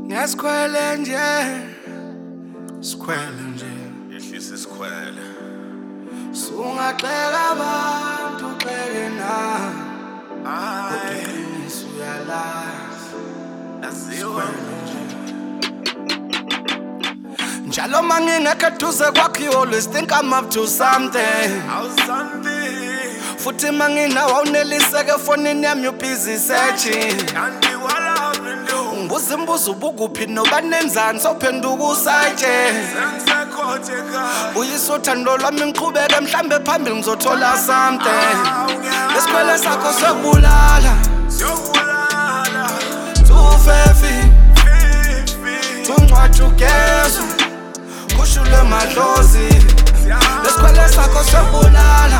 Nesikhwele nje, sikhwele nje. Yehlisa isikhwele. Sungaxeka abantu uxeke nami. Uqiniso uyalazi. Naziwa nje. Njalo mangingekho eduze kwakho you always think I'm up to something. How something. Futhi manginawo awuneliseke efonini yami you busy searching. Ngibuza imibuzo ubukuphi nobanenzani sophenduka usatshe. Uyisa uthando lwami ngiqhubeke mhlambe phambili ngizothola something. Lesikhwele sakho sokubulala. Tufefi Tungcwatshe ugezwe kushule madlozi. Lesikhwele sakho sokubulala.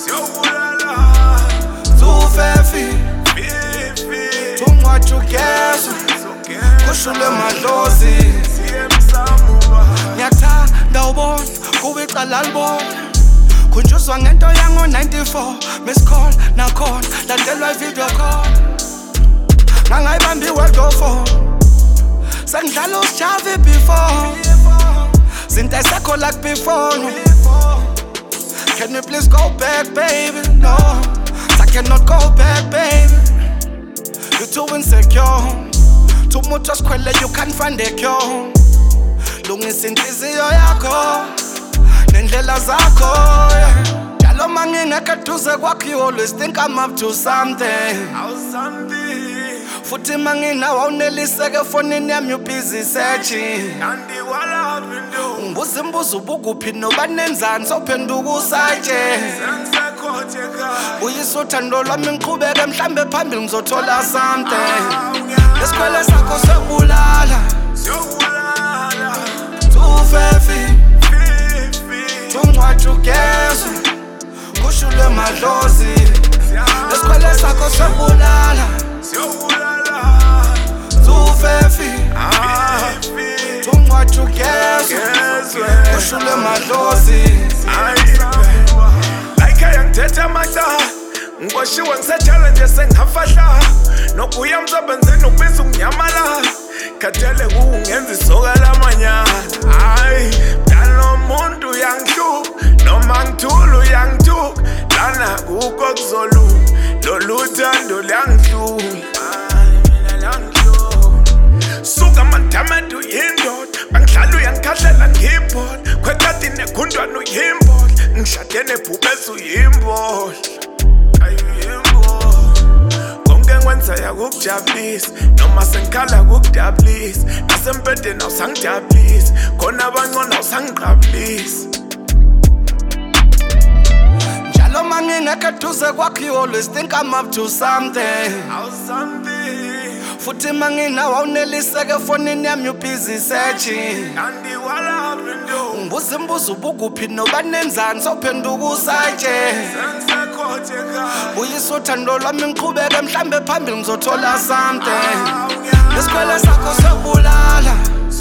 Tufefi Tungcwatshe ugezwe kushule madlozi. Ngiyakuthanda ubona kuba icala libona. Khunjuzwa ngento yango 94 miss call nakhona landelwa video call. Ngangayibambi world go for sengidlala usijave before. Zinto aysekho like before no. Can you please go back baby? No, I cannot go back baby. You're too insecure. Too much sikhwele you can't find a cure. Lungisa inhliziyo yakho nendlela zakho. Njalo mangingekho eduze kwakho you always think I'm up to something. How something. Futhi manginawo awuneliseke efonini yami you busy searching. Ngibuza imibuzo ubukuphi nobanenzani sophenduka usatshe. Uyisa uthando lwami ngiqhubeke mhlambe phambili ngizothola something. Lesikhwele sakho sokubulala. Tufefi Tungcwatshe ugezwe kushule madlozi. Lesikhwele sakho sokubulala. Tufefi Tungcwatshe ugezwe kushule madlozi. Like ayangithetha amahla ngikwashiwe ngisejele nje sengihafahla. Nokuya emsebenzini ukubiza unginyamala. Khathele kungenza isoka lamanyala. Hayi mdala nomuntu uyangihluka noma ngithula uyangithuka. Lana kukho kuzolunga lolu thando luyangihlula. Suka mandamadu yindoda bangidlala uyangikhahlela ngiyibhola. Khwekati nekhundwana uyimbola ngishade nebhubesi uyimbola. Ngwenza kukujabulisa noma sengikhala kukudabulisa. Nasempedeni awusangijabulisa khona abangcona awusangiqabulisa. Njalo mangingekho eduze kwakho you always think I'm up to something. How something. Futhi manginawo awuneliseke efonini yami you busy searching. Ngibuza imibuzo ubukuphi nobanenzani sophenduka usatshe. Uyisa uthando lwami ngiqhubeke mhlambe phambili ngizothola something. Lesikhwele sakho sokubulala.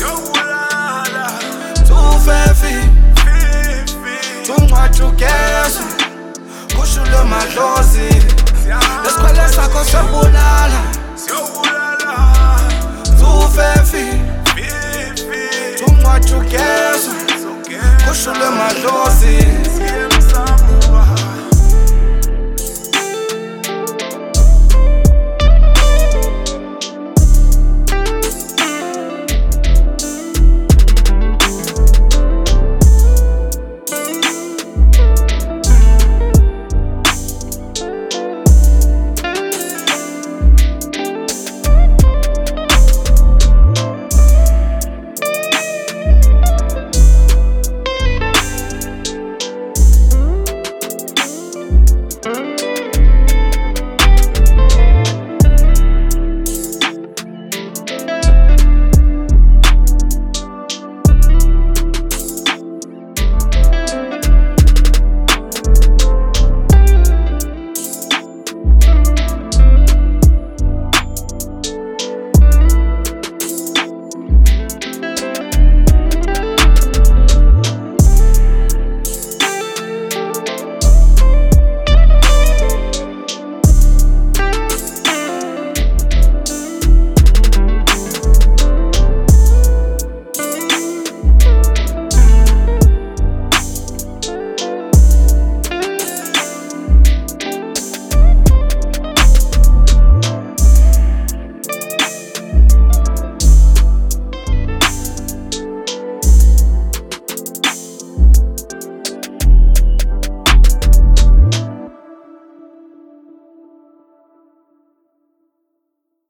Tufefi Tungcwatshe ugezwe kushule madlozi.